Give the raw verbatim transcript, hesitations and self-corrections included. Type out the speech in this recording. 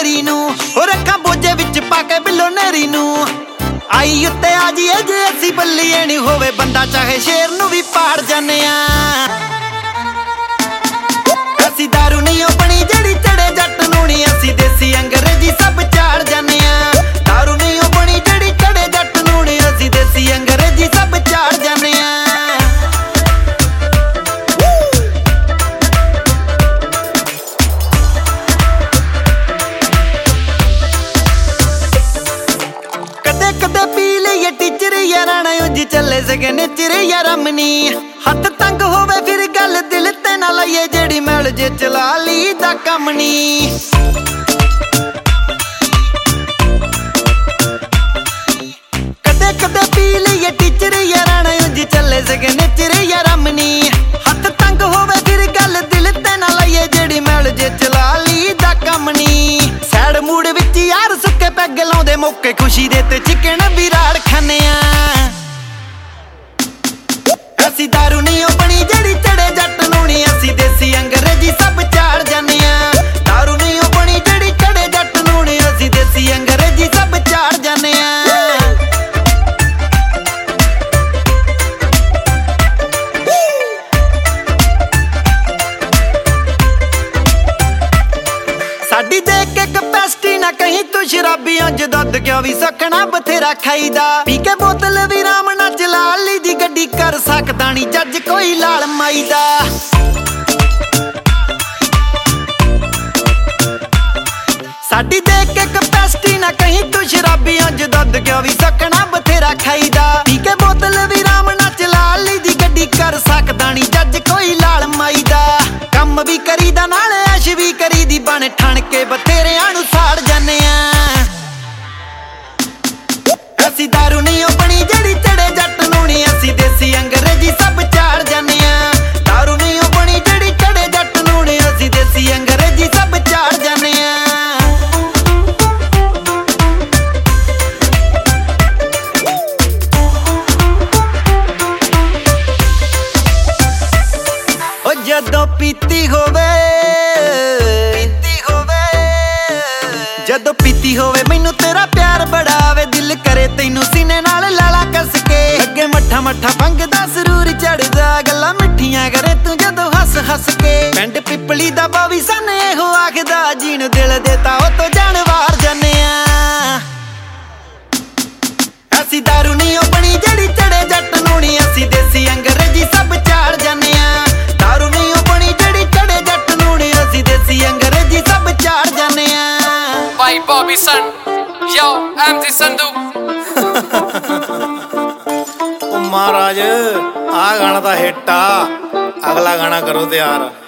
ਮੇਰੀ ਨੂੰ ਉਹ ਰੱਖਾਂ ਬੋਝੇ ਵਿੱਚ ਪਾ ਕੇ ਬਿੱਲੋ ਨੇਰੀ ਨੂੰ ਆਈ ਉੱਤੇ ਆ ਜੀਏ ਜੇ ਅਸੀਂ ਬੱਲੀਏ ਨਹੀਂ ਹੋਵੇ ਬੰਦਾ ਚਾਹੇ ਸ਼ੇਰ ਨੂੰ ਵੀ ਪਾੜ ਜਾਂਦੇ ਆ ਅਸੀਂ ਦਾਰੂ ਨਹੀਂ ਉਹ ਬਣੀ ਜਿਹੜੀ ਚੜੇ ਜੱਟ ਨੂੰ ਨਹੀਂ ਅਸੀਂ ਦੇਸੀ ਅੰਗਰੇਜ਼ੀ ਸਭ ਚਾੜ ਜਾਂਦੇ ਆ ਦਾਰੂ ਨਹੀਂ ਉਹ ਬਣੀ ਜਿਹੜੀ ਚੜੇ ਜੱਟ ਨੂੰ ਨਹੀਂ ਅਸੀਂ ਦੇਸੀ ਅੰਗਰੇਜ਼ੀ ਸਭ ਚਾੜ ਜਾਂਦੇ ਆ ਕਦੇ ਕਦੇ ਪੀ ਲਈਏ ਟੀਚਰ ਯਾਰਾਂ ਨਾਲ ਉਂਝ ਚੱਲੇ ਸਗਨੇ ਚਿਰ ਯਾਰਾਂ ਮਨੀ ਹੱਥ ਤੰਗ ਹੋਵੇ ਫਿਰ ਗੱਲ ਦਿਲ ਤੇ ਨਾ ਲਈਏ ਜਿਹੜੀ ਮੈਲ ਜੇ ਚਲਾ ਲਈ ਦਾ ਕੰਮ ਨੀ ਕਦੇ ਕਦੇ ਪੀ ਲਈਏ ਟੀਚਰ ਯਾਰਾਂ ਨਾਲ ਉਂਝ ਚੱਲੇ ਸਗਨੇ ਚਿਰ ਯਾਰਾਂ ਮਨੀ ਹੱਥ ਤੰਗ ਹੋਵੇ ਫਿਰ ਗੱਲ ਦਿਲ ਤੇ ਨਾ ਲਈਏ ਜਿਹੜੀ ਮੈਲ ਜੇ ਚਲਾ ਲਈ ਦਾ ਕੰਮ ਨੀ ਸੈਡ ਮੂਡ ਵਿੱਚ ਯਾਰ ਸੁੱਕੇ ਪੈਗ ਲਾਉਂਦੇ ਮੌਕੇ ਖੁਸ਼ੀ ਦੇ ਤੇ ਚਿਕਨ ਵੀ ਰਾੜ ਖਾਨੇ ਆ ਅਸੀਂ ਦਾਰੂ ਨਹੀਂ ਉਹ ਬਣੀ ਜਿਹੜੀ ਚੜੇ ਜੱਟ ਨੂੰ ਨਹੀਂ ਅਸੀਂ ਦੇਸੀ ਅੰਗਰੇਜ਼ੀ ਸਭ ਚਾੜ ਜਾਂਦੇ ਆ ਦਾਰੂ ਨਹੀਂ ਉਹ ਬਣੀ ਜਿਹੜੀ ਚੜੇ ਜੱਟ ਨੂੰ ਨਹੀਂ ਅਸੀਂ ਦੇਸੀ ਅੰਗਰੇਜ਼ੀ ਸਭ ਚਾੜ ਜਾਂਦੇ ਆ ਸਾਡੀ ਦੇਖ ਕੇ ਕਪੈਸਿਟੀ ਨਾ ਕਹੀਂ ਤੂੰ ਸ਼ਰਾਬੀਆਂ ਚ ਦੁੱਧ ਕਿਉਂ ਵੀ ਸਕਣਾ ਬਥੇਰਾ ਖਾਈਦਾ ਪੀ ਕੇ ਬੋਤਲ ਵੀ ਰਾਮ ਨਾਲ ਚਲਾ ਲਈ ਦੀ ਗੱਡੀ ਕਰ ਸਕਦਾ ਨਹੀਂ ਜੱਜ ਕੋਈ ਲਾਲ ਮਾਈ ਦਾ ਸਾਡੀ ਦੇਖ ਕੇ ਕਪੈਸਿਟੀ ਨਾ ਕਹੀਂ ਤੂੰ ਸ਼ਰਾਬੀਆਂ ਚ ਦੁੱਧ ਕਿਉਂ ਵੀ ਸਕਣਾ ਬਥੇਰਾ ਖਾਈਦਾ ਪੀ ਕੇ ਬੋਤਲ ਵੀ ਰਾਮ ਨਾਲ ਚਲਾ ਲਈ ਦੀ ਗੱਡੀ ਕਰ ਸਕਦਾ ਨਹੀਂ ਜੱਜ ਕੋਈ ਲਾਲ ਮਾਈ ਦਾ ਕੰਮ ਵੀ ਕਰੀਦਾ ਨਾਲ ਐਸ਼ ਵੀ ਕਰੀਦੀ ਬਣ ਠਣ ਕੇ ਬਥੇਰਿਆਂ ਨੂੰ ਸਾੜ ਜਾਂਦੇ ਆ ਅਸੀਂ ਦਾਰੂ ਨਹੀਂ ਉਹ ਬਣੀ ਜਿਹੜੀ ਚੜੇ ਜੱਟ ਨੂੰ ਨਹੀਂ ਅਸੀਂ ਦੇਸੀ ਅੰਗਰੇਜ਼ੀ ਸਭ ਚਾੜ ਜਾਂਦੇ ਆ ਦਾਰੂ ਨਹੀਂ ਉਹ ਬਣੀ ਜਿਹੜੀ ਚੜੇ ਜੱਟ ਨੂੰ ਨਹੀਂ ਅਸੀਂ ਦੇਸੀ ਅੰਗਰੇਜ਼ੀ ਸਭ ਚਾੜ ਜਾਂਦੇ ਆ ਉਹ ਜਦੋਂ ਪੀਤੀ ਹੋਵੇ ਪੀਤੀ ਹੋਵੇ ਜਦੋਂ ਪੀਤੀ ਹੋਵੇ ਮੈਨੂੰ ਤੇਰਾ ਪਿਆਰ ਬੜਾ ਆਵੇ ਦਿਲ ਕਰੇ ਤੈਨੂੰ ਸੀਨੇ ਨਾਲ ਲਾਲਾ ਕੱਸ ਕੇ ਅੱਗੇ ਮੱਠਾ ਮੱਠਾ ਪੰਗਦਾ ਸਰੂਰ ਚੜਦਾ ਗੱਲਾਂ ਮਿੱਠੀਆਂ ਕਰੇ ਤੂੰ ਜਦੋਂ ਹੱਸ ਹੱਸ ਕੇ ਪਿੰਡ ਪਿੱਪਲੀ ਦਾ ਬਾਵੀ ਸਾਨੇ ਇਹੋ ਆਖਦਾ ਜੀਣ ਦਿਲ ਦੇਤਾ ਉਹ ਤੋਂ ਜਾਨ ਵਾਰ ਜਾਂਦੇ ਆ ਅਸੀਂ ਦਾਰੂ ਨਹੀਂ ਉਹ ਬਣੀ ਜਿਹੜੀ ਚੜੇ ਜੱਟ ਨੂੰ ਨਹੀਂ ਅਸੀਂ ਦੇਸੀ ਅੰਗਰੇਜ਼ੀ ਸਭ ਚਾੜ ਜਾਂਦੇ ਆ ਦਾਰੂ ਨਹੀਂ ਉਹ ਬਣੀ ਜਿਹੜੀ ਚੜੇ ਜੱਟ ਨੂੰ ਨਹੀਂ ਅਸੀਂ ਦੇਸੀ ਅੰਗਰੇਜ਼ੀ ਸਭ ਚਾੜ ਜਾਂਦੇ ਆ ਭਾਈ ਬੌਬੀ ਸਨ ਯੋ ਐਮਜੀ ਸੰਧੂ ਉਹ ਮਹਾਰਾਜ ਆ ਗਾਣਾ ਤਾਂ ਹਿੱਟ ਆ ਅਗਲਾ ਗਾਣਾ ਕਰੋ ਤਿਆਰ।